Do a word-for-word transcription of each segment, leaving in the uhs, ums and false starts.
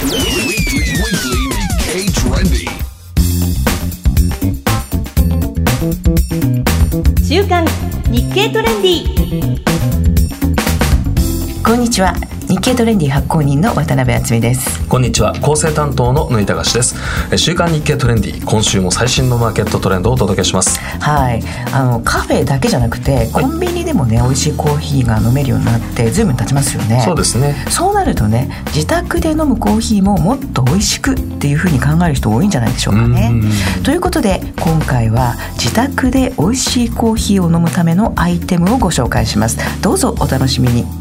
週刊日経トレンディ。 こんにちは。日経トレンディ発行人の渡辺敦美です。 こんにちは。構成担当の縫田しです。週刊日経トレンディ、今週も最新のマーケットトレンドをお届けします。 はい、あのカフェだけじゃなくてコンビニでもね、はい、美味しいコーヒーが飲めるようになって随分経ちますよね。 そうですね。 そうなるとね、自宅で飲むコーヒーももっと美味しくっていうふうに考える人多いんじゃないでしょうかね。ということで今回は自宅で美味しいコーヒーを飲むためのアイテムをご紹介します。どうぞお楽しみに。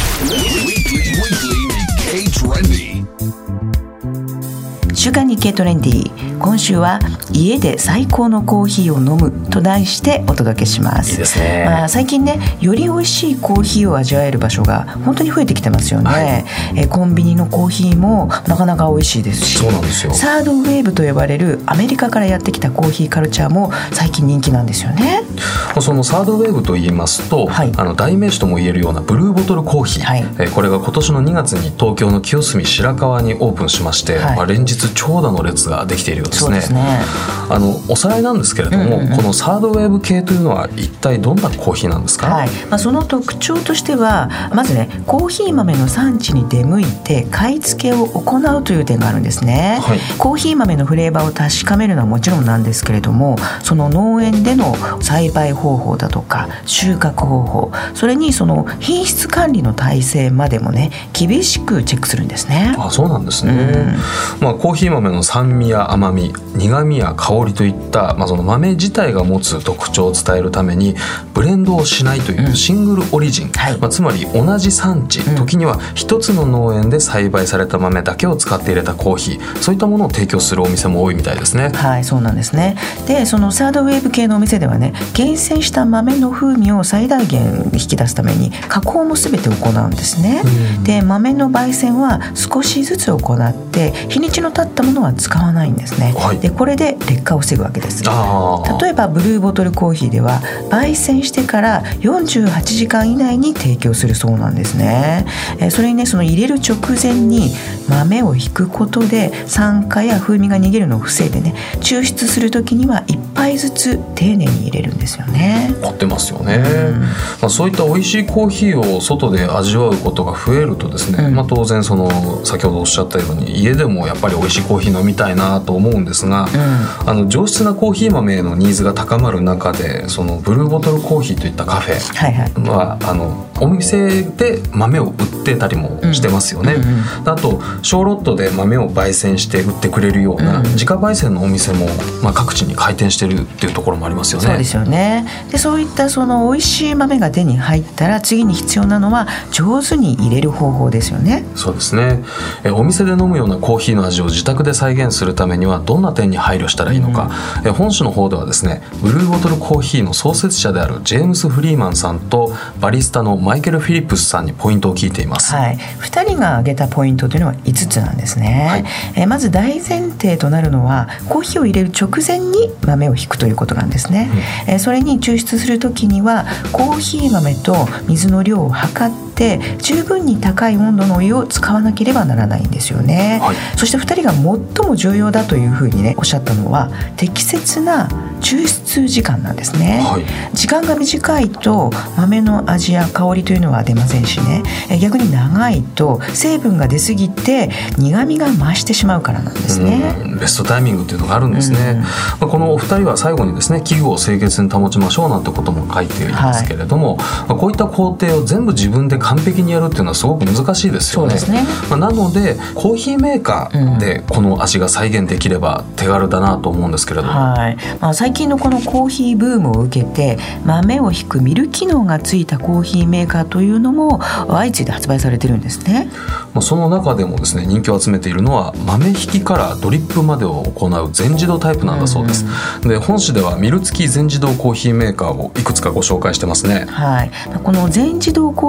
週刊日経トレンディ、今週は家で最高のコーヒーを飲むと題してお届けします。 いいですね。 まあ、最近ね、より美味しいコーヒーを味わえる場所が本当に増えてきてますよね。はい、えコンビニのコーヒーもなかなか美味しいですし、 そうなんですよ。 サードウェーブと呼ばれるアメリカからやってきたコーヒーカルチャーも最近人気なんですよね。 そのサードウェーブと言いますと、はい、あの代名詞とも言えるようなブルーボトルコーヒー、はい、えこれが今年のにがつに東京の清澄白河にオープンしまして、はい、まあ、連日長蛇の列ができているようですね。そうですね。あのおさらいなんですけれども、うんうん、このサードウェーブ系というのは一体どんなコーヒーなんですか？はい、 まあ、その特徴としてはまずね、コーヒー豆の産地に出向いて買い付けを行うという点があるんですね。はい、コーヒー豆のフレーバーを確かめるのはもちろんなんですけれども、その農園での栽培方法だとか収穫方法、それにその品質管理の体制までもね、厳しくチェックするんですね。 あ、そうなんですね。うん、まあ、コーヒー豆の酸味や甘み、苦味や香りといった、まあ、その豆自体が持つ特徴を伝えるためにブレンドをしないというシングルオリジン、うん、はい、まあ、つまり同じ産地、うん、時には一つの農園で栽培された豆だけを使って入れたコーヒー、そういったものを提供するお店も多いみたいですね。 はい、そうなんですね。で、そのサードウェーブ系のお店ではね、厳選した豆の風味を最大限引き出すために加工も全て行うんですね。うん、で、豆の焙煎は少しずつ行って日にちの経ったものは使わないんですね。はい、でこれで劣化を防ぐわけです。 あ、 例えばブルーボトルコーヒーでは焙煎してからよんじゅうはちじかん以内に提供するそうなんですね。えそれにね、その入れる直前に豆を引くことで酸化や風味が逃げるのを防いでね、抽出する時にはいっぱいずつ丁寧に入れるんですよね。 凝ってますよね。うん、まあ、そういった美味しいコーヒーを外で味わうことが増えるとですね、うん、まあ、当然その先ほどおっしゃったように家でもやっぱり美味しいコーヒー飲みたいなと思うんですが、うん、あの上質なコーヒー豆へのニーズが高まる中で、そのブルーボトルコーヒーといったカフェは、はいはい、まあ、あのお店で豆を売ってたりもしてますよね。うんうんうん、あと小ロットで豆を焙煎して売ってくれるような自家焙煎のお店も、まあ、各地に開店してるっていうところもありますよね。 そうですよね。で、そういったその美味しい豆が手に入ったら次に必要なのは上手に入れる方法ですよね。 そうですね。えお店で飲むようなコーヒーの味を自宅で再現するためにはどんな点に配慮したらいいのか、うん、え本誌の方ではですね、ブルーボトルコーヒーの創設者であるジェームス・フリーマンさんとバリスタのマイケル・フィリップスさんにポイントを聞いています。 はい、ふたりが挙げたポイントというのはいつつなんですね。はい、えまず大前提となるのはコーヒーを入れる直前に豆を引くということなんですね。うん、えそれに抽出するときにはコーヒー豆と水の量を測って十分に高い温度のお湯を使わなければならないんですよね。はい、そしてふたりが最も重要だというふうにねおっしゃったのは適切な抽出時間なんですね。はい、時間が短いと豆の味や香りというのは出ませんしね、逆に長いと成分が出すぎて苦味が増してしまうからなんですね。 うん、ベストタイミングというのがあるんですね。うん、まあ、このお二人は最後にですね、器具を清潔に保ちましょうなんてことも書いていますけれども、はい、まあ、こういった工程を全部自分で完璧にやるっていうのはすごく難しいですよね。そうですね。まあ、なのでコーヒーメーカーでこの味が再現できれば手軽だなと思うんですけれども、 はい、まあ、最近のこのコーヒーブームを受けて豆を引くミル機能がついたコーヒーメーカーというのも相次いで発売されてるんですね。 まあ、その中でもですね、人気を集めているのは豆引きからドリップまでを行う全自動タイプなんだそうです。うん、で本誌ではミル付き全自動コーヒーメーカーをいくつかご紹介してますね。 はい、この全自動コーヒーメー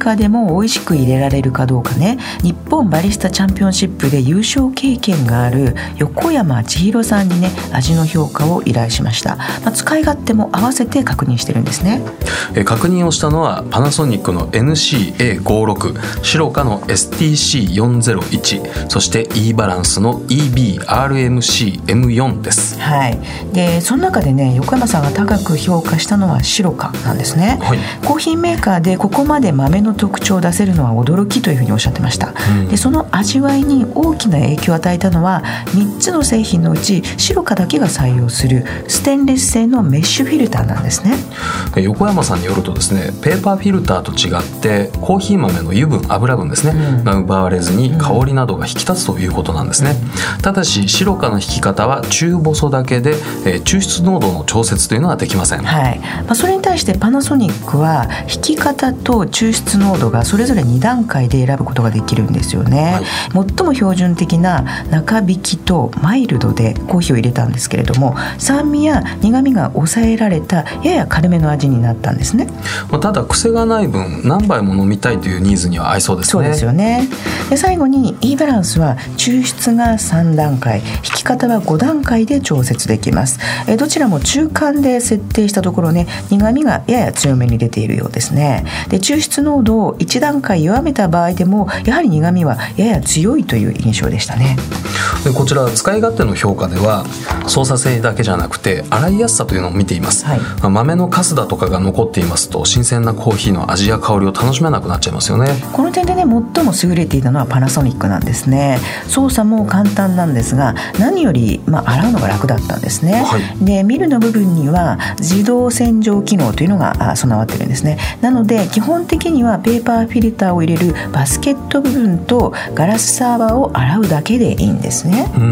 カーでも美味しく入れられるかどうかね、日本バリスタチャンピオンシップで優勝経験がある横山千尋さんにね味の評価を依頼しました。まあ、使い勝手も合わせて確認してるんですね。 え確認をしたのはパナソニックの エヌシーエーごじゅうろく、シロカの エスティーシーよんぜろいち、そして E バランスの イービーアールエムシーエムよん です。 はい、でその中でね横山さんが高く評価したのはシロカなんですね。はい、コーヒーメーカーでここまで豆の特徴を出せるのは驚きというふうにおっしゃってました。うん、でその味わいに大きな影響を与えたのはみっつの製品のうちシロカだけが採用するステンレス製のメッシュフィルターなんですね。 横山さんによるとですね、ペーパーフィルターと違ってコーヒー豆の油分油分ですね、うん、が奪われずに香りなどが引き立つということなんですね。うん、ただしシロカの引き方は中細だけで、えー、抽出濃度の調節というのはできません。 はい、まあ、それに対してパナソニックは引き方と抽出濃度がそれぞれに段階で選ぶことができるんですよね。はい、最も標準的な中引きとマイルドでコーヒーを入れたんですけれども、酸味や苦味が抑えられたやや軽めの味になったんですね。 まあ、ただ癖がない分何杯も飲みたいというニーズには合いそうですね。 そうですよね。で最後に E バランスは抽出がさんだんかい、引き方はごだんかいで調節できます。えどちらも中間で設定したところね、苦味がやや強めに出ているようですね。で抽出濃度をいちだんかい弱めた場合でもやはり苦味はやや強いという印象でしたね。 でこちら使い勝手の評価では操作性だけじゃなくて洗いやすさというのを見ています。はい、まあ、豆のカスだとかが残っていますと新鮮なコーヒーの味や香りを楽しめなくなっちゃいますよね。 この点でね最も優れていたのはパナソニックなんですね。操作も簡単なんですが何より、まあ、洗うのが楽だったんですね。はい、でミルの部分には自動洗浄機能というのが備わってるんですね。なので基本的にはペーパーフィルターを入れるバスケット部分とガラスサーバーを洗うだけでいいんですね。 うん、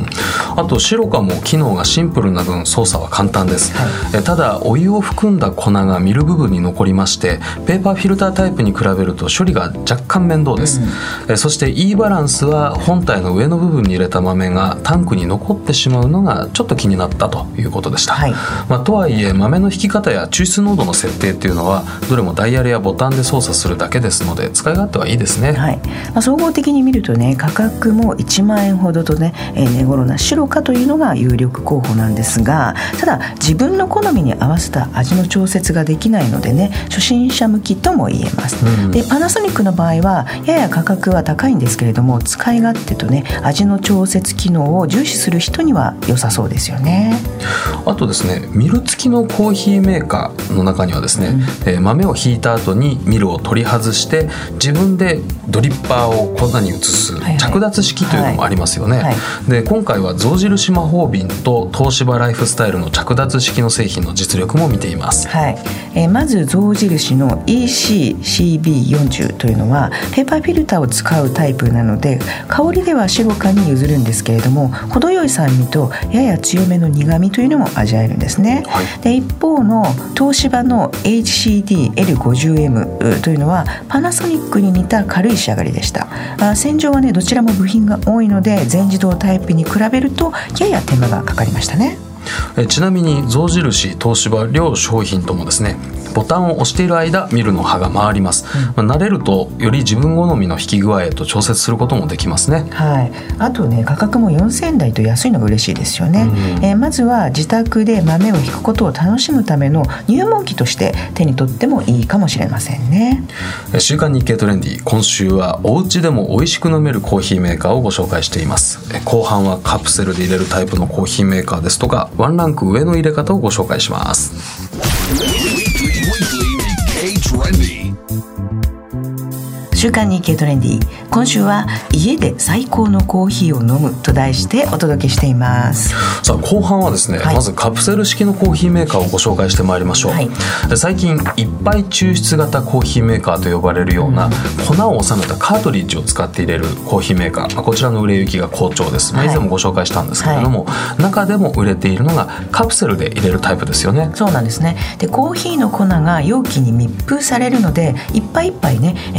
あとシロカも機能がシンプルな分操作は簡単です。はい、えただお湯を含んだ粉がミル部分に残りましてペーパーフィルタータイプに比べると処理が若干面倒です。うん、えそして E バランスは本体の上の部分に入れた豆がタンクに残ってしまうのがちょっと気になったということでした。はい、まあ、とはいえ豆の引き方や抽出濃度の設定っていうのはどれもダイヤルやボタンで操作するだけですので使い勝手はいいですね。 はい、まあ、総合的に見るとね価格もいちまんえんほどとね、えー、値頃なシロカというのが有力候補なんですが、ただ自分の好みに合わせた味の調節ができないのでね初心者向きとも言えます。うん、でパナソニックの場合はやや価格は高いんですけれども使い勝手とね味の調節機能を重視する人には良さそうですよね。 あとですねミル付きのコーヒーメーカーの中にはですね、うん、えー、豆をひいた後にミルを取り外して自分でドリッパーを粉に移す着脱式というのもありますよね。はいはいはい、で今回は象印魔法瓶と東芝ライフスタイルの着脱式の製品の実力も見ています。 はい、えー、まず象印の イーシーシービーよんじゅう というのはペーパーフィルターを使うタイプなので香りではシロカに譲るんですけれども程よい酸味とやや強めの苦味というのも味わえるんですね。はい、で一方の東芝の エイチシーディーエルごじゅうエム というのはパナソニックに似た軽い仕上がりでした。あ洗浄はねどちらも部品が多いので全自動タイプに比べるとやや手間がかかりましたね。 えちなみに象印、東芝両商品ともですねボタンを押している間ミルの刃が回ります。うん、まあ、慣れるとより自分好みの引き具合へと調節することもできますね。 はい、あとね価格もよんせんだいと安いのが嬉しいですよね。うん、えー、まずは自宅で豆をひくことを楽しむための入門機として手に取ってもいいかもしれませんね。 週刊日経トレンディ今週はお家でも美味しく飲めるコーヒーメーカーをご紹介しています。後半はカプセルで入れるタイプのコーヒーメーカーですとかワンランク上の入れ方をご紹介します。 週刊日経トレンディ今週は家で最高のコーヒーを飲むと題してお届けしています。 さあ後半はですね、はい、まずカプセル式のコーヒーメーカーをご紹介してまいりましょう。はい、最近いっぱい抽出型コーヒーメーカーと呼ばれるような、うん、粉を収めたカートリッジを使って入れるコーヒーメーカー、まあ、こちらの売れ行きが好調です。まあ、以前もご紹介したんですけれども、はい、中でも売れているのがカプセルで入れるタイプですよね。 そうなんですね。でコーヒーの粉が容器に密封されるのでいっぱいいっぱいね劣化の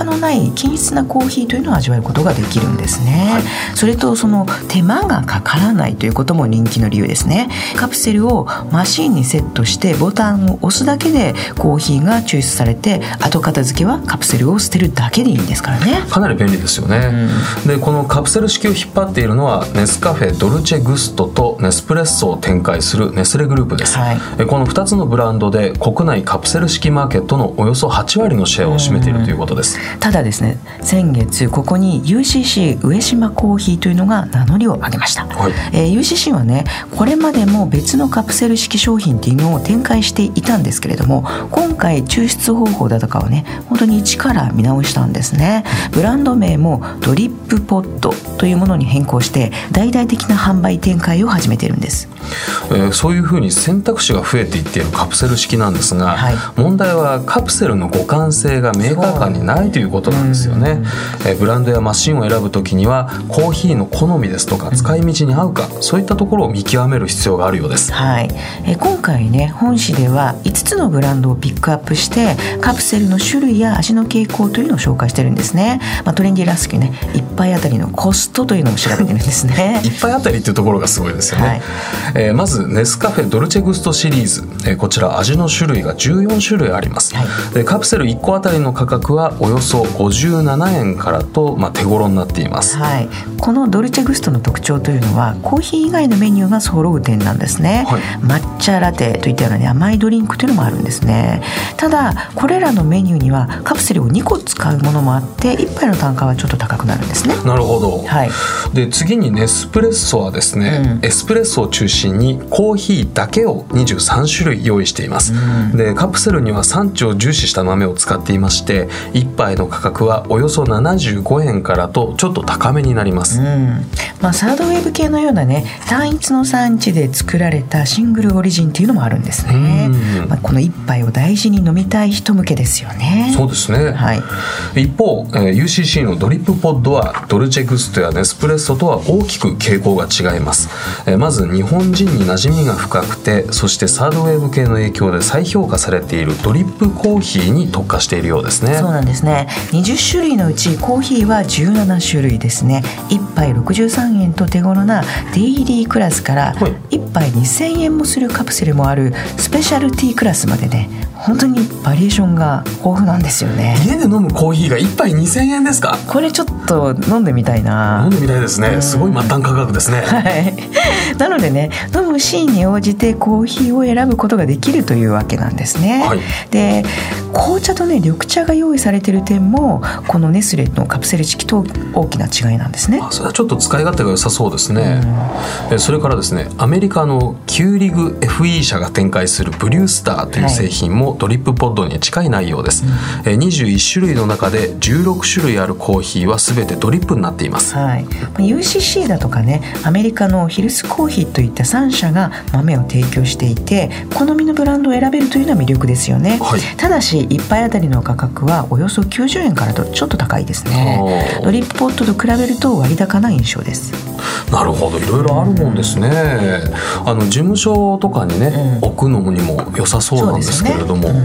のない均質なコーヒーというのを味わうことができるんですね、はい、それとその手間がかからないということも人気の理由ですね。カプセルをマシンにセットしてボタンを押すだけでコーヒーが抽出されて、後片付けはカプセルを捨てるだけでいいんですからね。 かなり便利ですよね、うん、でこのカプセル式を引っ張っているのはネスカフェドルチェグストとネスプレッソを展開するネスレグループです、はい、このふたつのブランドで国内カプセル式マーケットのおよそはちわりのシェアを占めているということです。 ただですね、先月ここに ユーシーシー 上島コーヒーというのが名乗りを上げました、はい、えー、ユーシーシー はね、これまでも別のカプセル式商品っていうのを展開していたんですけれども、今回抽出方法だとかはね、本当に一から見直したんですね。ブランド名もドリップポッドというものに変更して大々的な販売展開を始めているんです。 えー、そういうふうに選択肢が増えていっているカプセル式なんですが、はい、問題はカプセルの互換性がメーカー間にないということなんですよね。えー、ブランドやマシンを選ぶときにはコーヒーの好みですとか使い道に合うか、うん、そういったところを見極める必要があるようです。 はい、えー、今回ね、本誌ではいつつのブランドをピックアップしてカプセルの種類や味の傾向というのを紹介してるんですね。まあ、トレンディらしくね、いっぱいあたりのコストというのを調べてるんですね。 いっぱいあたりっていうところがすごいですよね。はい、えー、まずネスカフェドルチェグストシリーズ、えー、こちら味の種類がじゅうよんしゅるいあります、はい、でカプセルいっこあたりの価格はおよそごじゅうななえんからと、まあ、手頃になっています、 はい、このドルチェグストの特徴というのはコーヒー以外のメニューが揃う点なんですね、はい、抹茶ラテといったような、ね、甘いドリンクというのもあるんですね。ただこれらのメニューにはカプセルをにこ使うものもあっていっぱいの単価はちょっと高くなるんですね。 なるほど、 はい、 で次にネスプレッソはですね、うん、エスプレッソを中心にコーヒーだけをにじゅうさんしゅるい用意しています、うん、でカプセルには産地を重視した豆を使っていまして、いっぱいの価格はおよそななじゅうごえんからとちょっと高めになります、うん、 まあ、サードウェーブ系のようなね、単一の産地で作られたシングルオリジンっていうのもあるんですね、うん、まあ、この一杯を大事に飲みたい人向けですよね。 そうですね、 はい、 一方、えー、ユーシーシー のドリップポッドはドルチェグストやネスプレッソとは大きく傾向が違います、えー、まず日本人に馴染みが深くて、そしてサードウェーブ系の影響で再評価されているドリップコーヒーに特化しているようですね。 そうなんですね。にじゅっしゅるいのうちコーヒーはじゅうななしゅるいですね。いっぱいろくじゅうさんえんと手頃なデイリークラスから、はい、いっぱいにせんえんもするカプセルもあるスペシャルティークラスまでね、本当にバリエーションが豊富なんですよね。 家で飲むコーヒーがいっぱいにせんえんですか。 これちょっと飲んでみたいな。 飲んでみたいですね、うん、すごい末端価格ですね。 はい、なのでね、飲むシーンに応じてコーヒーを選ぶことができるというわけなんですね、はい、で紅茶とね、緑茶が用意されている点もこのネスレのカプセル式と大きな違いなんですね。 あ、それはちょっと使い勝手が良さそうですね、うん、それからですね、アメリカのキューリグ エフイー 社が展開するブリュースターという製品もドリップポッドに近い内容です、はい、にじゅういっしゅるいの中でじゅうろくしゅるいあるコーヒーは全てドリップになっています、 はい、ユーシーシー だとかね、アメリカのヒルスコーヒーといったさんしゃが豆を提供していて、好みのブランドを選べるというのは魅力ですよね、はい、ただしいっぱいあたりの価格はおよそきゅうじゅうえんからとちょっと高いですね。ドリップポットと比べると割高な印象です。 なるほど、いろいろあるもんですね、うん、あの事務所とかにね、うん、置くのにも良さそうなんですけれども、ね、うん、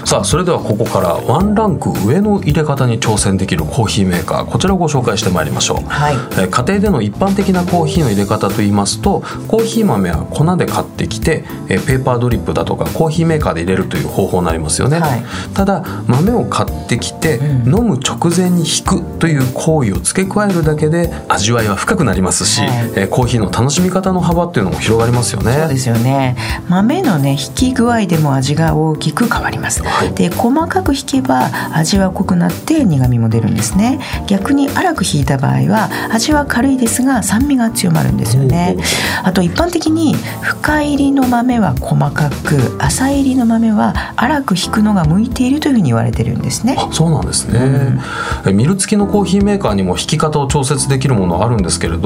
さあそれではここからワンランク上の入れ方に挑戦できるコーヒーメーカー、こちらをご紹介してまいりましょう、はい、え家庭での一般的なコーヒーの入れ方といいますと、コーヒー豆は粉で買ってきてえペーパードリップだとかコーヒーメーカーで入れるという方法になりますよね、はい、ただ豆を買ってきて、うん、飲む直前に引くという行為を付け加えるだけで味わいは深くなりますし、はい、えコーヒーの楽しみ方の幅っていうのも広がりますよね。 そうですよね。豆のね、引き具合でも味が大きく変わります、はい、で細かく引けば味は濃くなって苦味も出るんですね。逆に粗く引いた場合は味は軽いですが酸味が強まるんですよね。あと一般的に深入りの豆は細かく、浅入りの豆は粗く引くのが向いているというふうに言われてるんですね。 あ、そうなんですね、うん、ミル付きのコーヒーメーカーにも引き方を調節できるものあるんですけれども、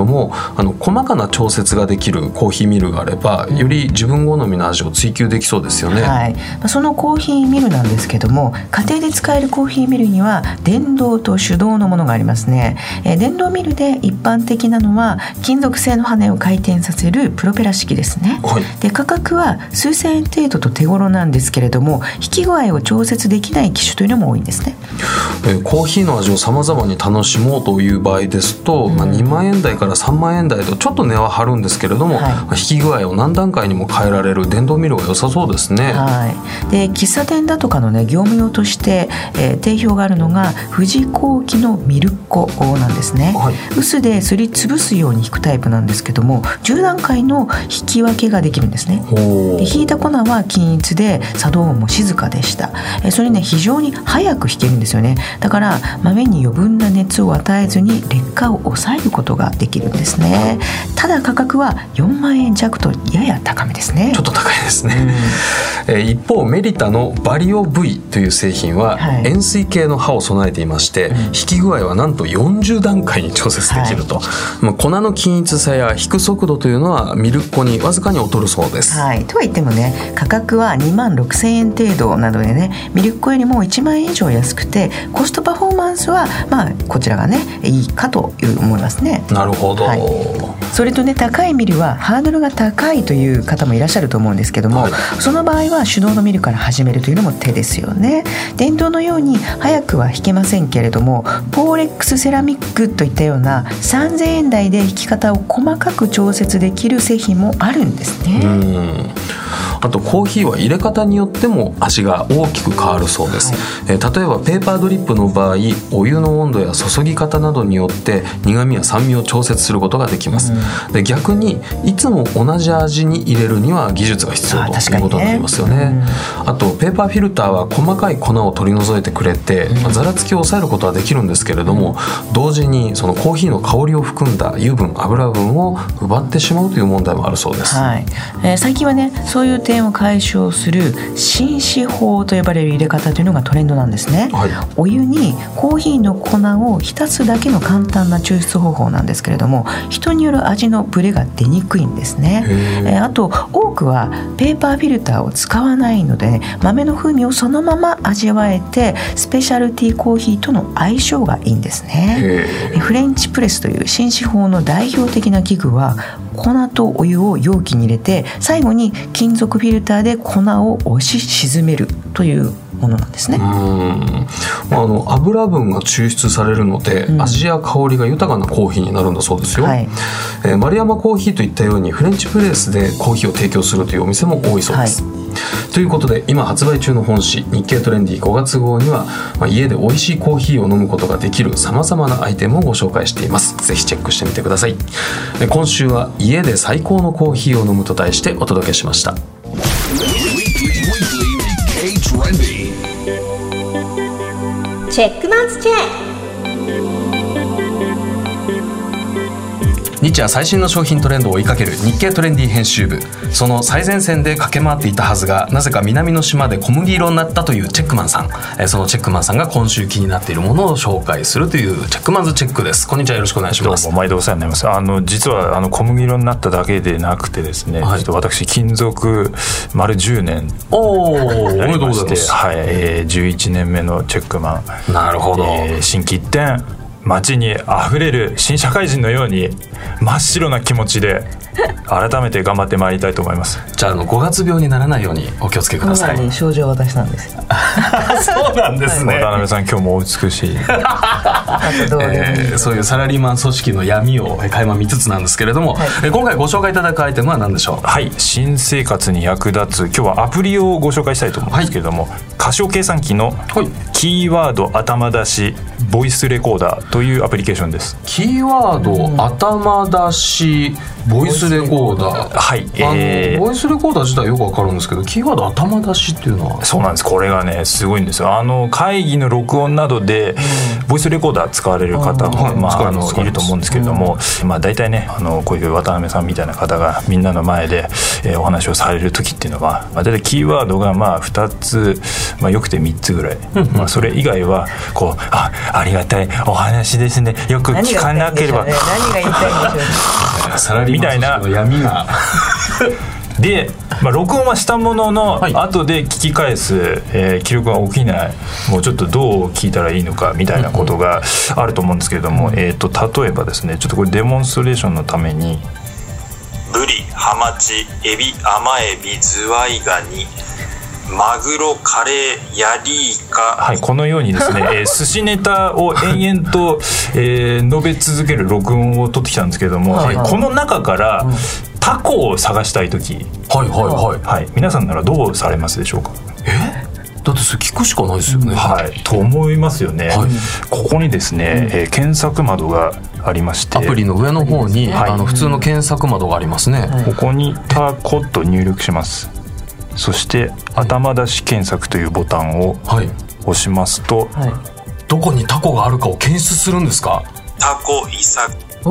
あの細かな調節ができるコーヒーミルがあれば、より自分好みの味を追求できそうですよね。 はい、そのコーヒーミルなんですけども、家庭で使えるコーヒーミルには電動と手動のものがありますね。えー、電動ミルで一般的なのは金属製の羽を回転させるプロペラ式ですね。はい、で価格は数千円程度と手頃なんですけれども、引き具合を調節できない機種というのも多いんですね。 えー、コーヒーの味をさまざまに楽しもうという場合ですと、うん、まあ、にまんえん台からさんまんえん台とちょっと値は張るんですけれども、はい、まあ、引き具合を何段階にも変えられる電動ミルが良さそうですね。 はい、で喫茶店だとかの、ね、業務用として、えー、定評があるのが富士工機のミルコなんですね。はい、臼ですりつぶすように引くタイプなんですけども、じゅう段階の引き分けができるんですね。で引いた粉は均一で作動音も静かでした。えー、それね非常に早く引けるんですよね。だから豆に余分な熱を与えずに劣化を抑えることができるんですね。ただ価格はよんまんえん弱とやや高めですね。 ちょっと高いですね。うん、えー、一方メリタのバリオ V という製品は、はい、円錐形の刃を備えていまして、うん、引き具合はなんとよんじゅう段階に調節できると。はい、まあ、粉の均一さや引く速度というのはミルコにわずかに劣るそうです。 はい、とは言ってもね価格はにまんろくせんえん程度なのでね、ミルコよりもいちまんえん以上安くてコストパフォーマンスはまあこちらがねいいかと思いますね。 なるほど。はい、 それとね高いミルはハードルが高いという方もいらっしゃると思うんですけども、はい、その場合は手動のミルから始めるというのも手ですよね。電動のように早くは引けませんけれども、ポーレックスセラミックといったようなさんぜんえん台で引き方を細かく調節できる製品もあるんですね。うん、 あとコーヒーは入れ方によっても味が大きく変わるそうです。はい、えー、例えばペーパードリップの場合、お湯の温度や注ぎ方などによって苦味や酸味を調節することができます。うん、で逆にいつも同じ味に入れるには技術が必要ということになりますよね。あ, ね、うん、あとペーパーフィルターは細かい粉を取り除いてくれて、うん、まあ、ざらつきを抑えることはできるんですけれども、うん、同時にそのコーヒーの香りを含んだ油分油分を奪ってしまうという問題もあるそうです。 はい、えー、最近はねそういう点を解消する浸子法と呼ばれる入れ方というのがトレンドなんですね。はい、お湯にコーヒーの粉を浸すだけの簡単な抽出方法なんですけれども、人による味のブレが出にくいんですね。えー、あと多くはペーパーフィルターを使わないので、ね、豆の風味をそのまま味わえてスペシャルティーコーヒーとの相性がいいんですね。フレンチプレスという浸子法の代表的な器具は粉とお湯を容器に入れて最後に金属フィルターで粉を押し沈めるというものなんですね。 うん、あの油分が抽出されるので、うん、味や香りが豊かなコーヒーになるんだそうですよ。はい、えー、丸山コーヒーといったようにフレンチプレスでコーヒーを提供するというお店も多いそうです。はい、ということで今発売中の本誌日経トレンディごがつ号には、まあ、家で美味しいコーヒーを飲むことができるさまざまなアイテムをご紹介しています。ぜひチェックしてみてください。今週は家で最高のコーヒーを飲むと題してお届けしました。 チェックマンスチェック。 日夜最新の商品トレンドを追いかける日経トレンディ編集部、その最前線で駆け回っていたはずがなぜか南の島で小麦色になったというチェックマンさん、えー、そのチェックマンさんが今週気になっているものを紹介するというチェックマンズチェックです。こんにちは、よろしくお願いします。 どうも毎度お世話になります。あの実はあの小麦色になっただけでなくてですね、はい、ちょっと私勤続丸じゅうねんやりまして、はい、えー、じゅういちねんめのチェックマン。 なるほど、 えー、心機一転街にあふれる新社会人のように真っ白な気持ちで改めて頑張ってまいりたいと思います。 じゃあ、あのごがつ病にならないようにお気をつけください。 症状は私なんですそうなんですね。 渡辺さん今日もお美しいえー、そういうサラリーマン組織の闇を垣間見つつなんですけれども、はい、え今回ご紹介いただくアイテムは何でしょう。 はい、新生活に役立つ今日はアプリをご紹介したいと思うんですけれども、はい、カシオ計算機のキーワード頭出しボイスレコーダーというアプリケーションです。 キーワード頭出しボイスレコーダー、 はい、 えー、ボイスレコーダー自体よくわかるんですけど、キーワード頭出しっていうのは。 そうなんです。これがねすごいんですよ。あの会議の録音などでボイスレコーダー使われる方も、はい、まあ、あのいると思うんですけれども、うん、まあ、大体ねあのこういう渡辺さんみたいな方がみんなの前で、えー、お話をされる時っていうのは、まあ、大体キーワードがまあふたつ、まあ、よくてみっつぐらい、うん、まあ、それ以外はこう あ, ありがたいお話ですね、よく聞かなければ何が言いたいんでしょうね。何が言いたいんでしょうねサラリーマン組織の闇がで、まあ、録音はしたものの、はい、後で聞き返す、えー、記録が起きない、もうちょっとどう聞いたらいいのかみたいなことがあると思うんですけれども、うん、えー、と例えばですね、ちょっとこれデモンストレーションのために、 ブリ、ハマチ、エビ、甘エビ、ズワイガニ、マグロ、カレー、ヤリイカ、 はい、このようにですね、えー、寿司ネタを延々と、えー、述べ続ける録音を取ってきたんですけれども、はいはい、この中から、うん、タコを探したいとき、 はいはいはい、 はい、皆さんならどうされますでしょうか。 えだってそれ聞くしかないですよね、 はい、と思いますよね、はい、ここにですね、えー、検索窓がありまして、 アプリの上の方に、はい、あの普通の検索窓がありますね、 はい、ここにタコと入力します。そして頭出し検索というボタンを押しますと、はいはい、 どこにタコがあるかを検出するんですか。 タコ、イサ、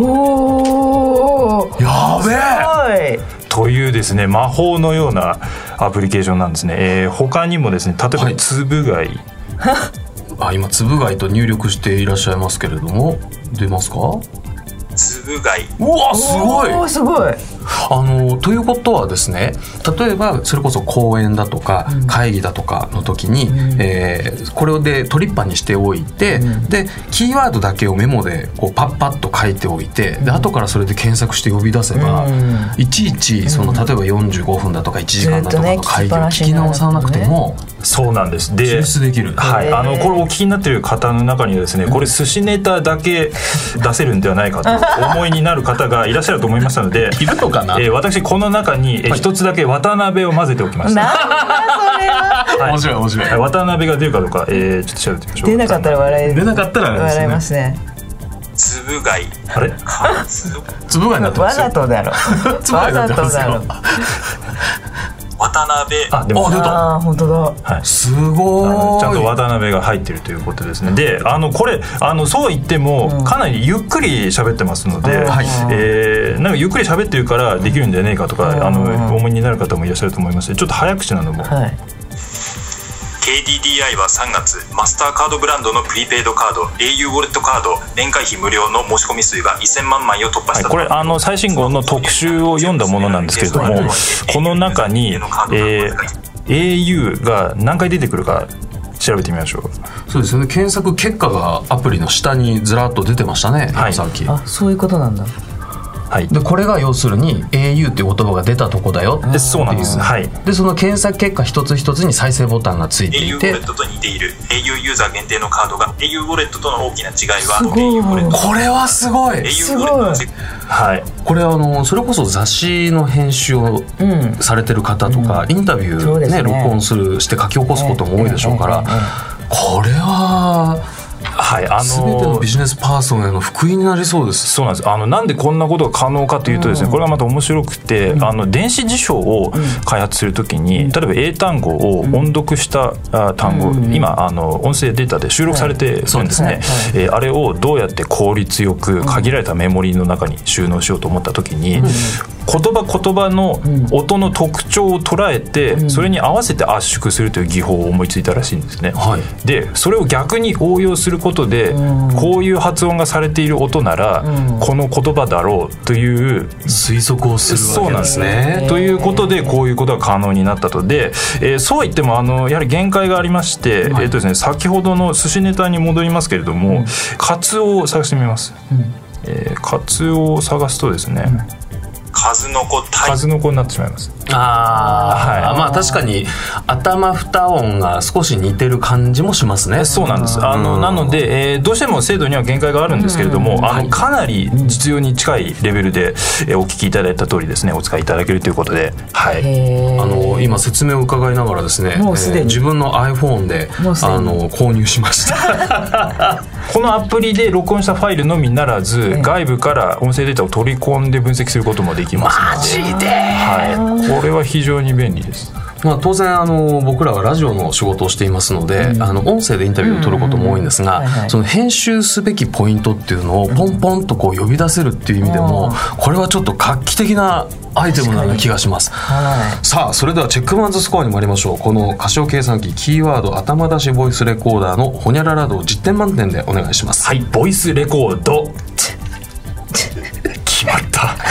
おー、 やべえというですね、魔法のようなアプリケーションなんですね、えー、他にもですね、例えばつぶ貝、 はい、あ、今つぶ貝と入力していらっしゃいますけれども、出ますか。 つぶ貝、 うわすごい、 おーすごい。 あのということはですね、例えばそれこそ講演だとか会議だとかの時に、うん、えー、これで取りっぱにしておいて、うん、でキーワードだけをメモでこうパッパッと書いておいて、で後からそれで検索して呼び出せば、うん、いちいちその例えばよんじゅうごふんだとかいちじかんだとかの会議を聞き直さなくても、 そうなんです。で、 抽出できる、 はい、あのこれお聞きになっている方の中にはですね、これ寿司ネタだけ出せるんではないかとお思いになる方がいらっしゃると思いましたのでいるのかな、 えー、私この中に一つだけ渡辺を混ぜておきました。 なんだそれは、 はい、面白い面白い、 はい、渡辺が出るかどうか、えー、ちょっと調べてみましょう。 出なかったら笑え出なかったら笑いますね。 つぶ貝、 あれつぶ貝になってますよ。 わざとだろわざとだろ渡辺、 あ、でもあ、出た、 あ、本当だ、 はい、 すごい、 ちゃんと渡辺が入ってるということですね。で、あのこれあのそう言ってもかなりゆっくり喋ってますので、うん、えー、なんかゆっくり喋ってるからできるんじゃねえかとか、うん、あのお思いになる方もいらっしゃると思います。ちょっと早口なのも、はい、 ケーディーディーアイ はさんがつ、マスターカードブランドのプリペイドカード エーユー ウォレットカード年会費無料の申し込み数がせんまんまいを突破した、はい、 これあの最新号の特集を読んだものなんですけれども、この中に、えー、エーユー が何回出てくるか調べてみましょう。 そうですよね、検索結果がアプリの下にずらっと出てましたね、 はい、 さっき。 あ、そういうことなんだ。 はい、でこれが要するに エーユー っていう言葉が出たとこだよっていう。 そうなんです、はい、 でその検索結果一つ一つに再生ボタンがついていて、 エーユー ウォレットと似ている エーユー ユーザー限定のカードが エーユー ウォレットとの大きな違いは、 エーユー ウォレット、 これはすごい、 エーユー ウォレットの違い、 はい、これあのそれこそ雑誌の編集をされてる方とか、うん、インタビュー、ねね、録音するして書き起こすことも多いでしょうから、これははい、あの全てのビジネスパーソンへの福音になりそうです。 そうなんです。あのなんでこんなことが可能かというとですね、これがまた面白くて、うん、あの電子辞書を開発するときに、うん、例えば英単語を音読した単語、うん、今あの音声データで収録されてるんですね、はいはい、えー、あれをどうやって効率よく限られたメモリの中に収納しようと思ったときに、うん、言葉言葉の音の特徴を捉えて、うん、それに合わせて圧縮するという技法を思いついたらしいんですね、はい、でそれを逆に応用することで、うん、こういう発音がされている音なら、うん、この言葉だろうという推測をするわけですね。 ということでこういうことが可能になったと。で、えー、そう言ってもあのやはり限界がありまして、はい、えーとですね、先ほどの寿司ネタに戻りますけれども、うん、カツオを探してみます、うん、えー、カツオを探すとですね、うん、 数の子、 数の子になってしまいます。 あ、はい、まあ確かに頭二音が少し似てる感じもしますね。 そうなんです。あのなので、えー、どうしても精度には限界があるんですけれども、うん、あのかなり実用に近いレベルで、えー、お聞きいただいた通りですね、お使いいただけるということで、はい、 あの今説明を伺いながらですね、もうすでに、えー、自分の iPhone であの購入しましたこのアプリで録音したファイルのみならず、うん、外部から音声データを取り込んで分析することもできますので、 マジで、 はい、これは非常に便利です。 まあ、当然あの僕らはラジオの仕事をしていますので、うん、あの音声でインタビューを取ることも多いんですが、その編集すべきポイントっていうのをポンポンとこう呼び出せるっていう意味でも、うん、これはちょっと画期的なアイテムのような気がします、はい、さあそれではチェックマンズスコアに参りましょう。このカシオ計算機キーワード頭出しボイスレコーダーのホニャララ度じってん満点でお願いします。 はい、ボイスレコード決まった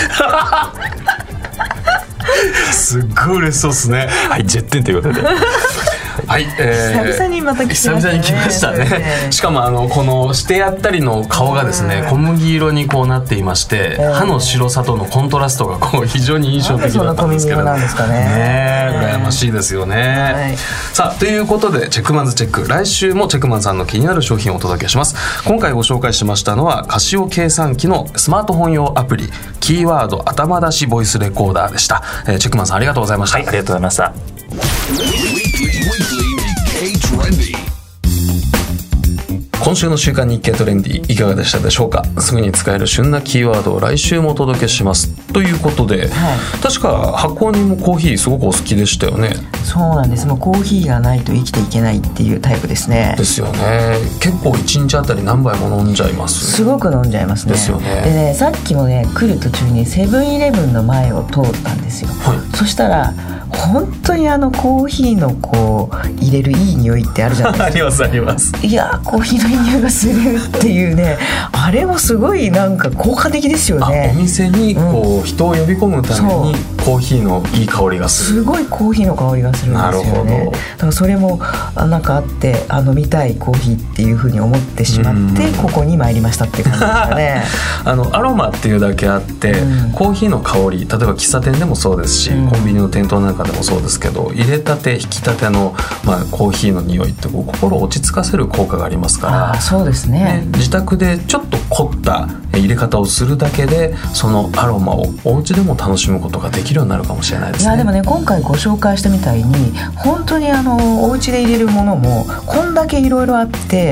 すっごい嬉しそうですね。 はい、じゅってんということではい、えー、 久々にまた来ましたね。 久々に来ましたね。しかもあのこのしてやったりの顔がですね、小麦色にこうなっていまして、歯の白さとのコントラストがこう非常に印象的だったんですけど、 なんでそんな小麦色なんですかね。 ね、羨ましいですよね。はい、さあということでチェックマンズチェック、来週もチェックマンさんの気になる商品をお届けします。今回ご紹介しましたのはカシオ計算機のスマートフォン用アプリキーワード頭出しボイスレコーダーでした。えー、チェックマンさんありがとうございました。 はい、ありがとうございました。 今週の週刊日経トレンディいかがでしたでしょうか。すぐに使える旬なキーワードを来週もお届けしますということで、はい、確か箱根もコーヒーすごくお好きでしたよね。 そうなんです。もうコーヒーがないと生きていけないっていうタイプですね。 ですよね。結構いちにちあたり何杯も飲んじゃいます。 すごく飲んじゃいますね。 ですよね。 でね、さっきもね来る途中にセブンイレブンの前を通ったんですよ、はい、そしたら本当にあのコーヒーのこう入れるいい匂いってあるじゃないですか。 ありますあります。 いやコーヒーのいい匂いがするっていうね、あれもすごいなんか効果的ですよね。 お店にこう、うん、人を呼び込むためにコーヒーのいい香りがする。 すごいコーヒーの香りがするんですよね。なるほど。だからそれもなんかあってあ飲みたいコーヒーっていうふうに思ってしまってここに参りましたっていう感じですかね。 あのアロマっていうだけあって、うん、コーヒーの香り、例えば喫茶店でもそうですし、うん、コンビニの店頭なんかでもそうですけど、入れたて引きたての、まあ、コーヒーの匂いってこう心を落ち着かせる効果がありますから。 あ、そうですね。 ね、自宅でちょっと凝った入れ方をするだけでそのアロマをお家でも楽しむことができるようになるかもしれないですね。 いやでもね、今回ご紹介したみたいに本当にあのお家で入れるものもこんだけいろいろあって、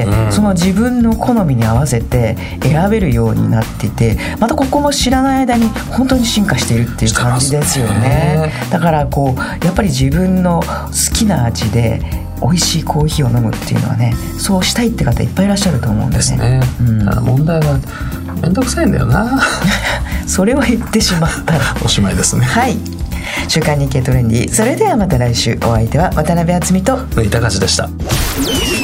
うん、その自分の好みに合わせて選べるようになっていて、またここも知らない間に本当に進化しているっていう感じですよね。だからこうやっぱり自分の好きな味で美味しいコーヒーを飲むっていうのはね、そうしたいって方いっぱいいらっしゃると思うんですね。ですね、うん、ただ問題はめんどくさいんだよな。 それを言ってしまったらおしまいですね。 はい、週刊日経トレンディ、それではまた来週。お相手は渡辺敦美と井高志でした。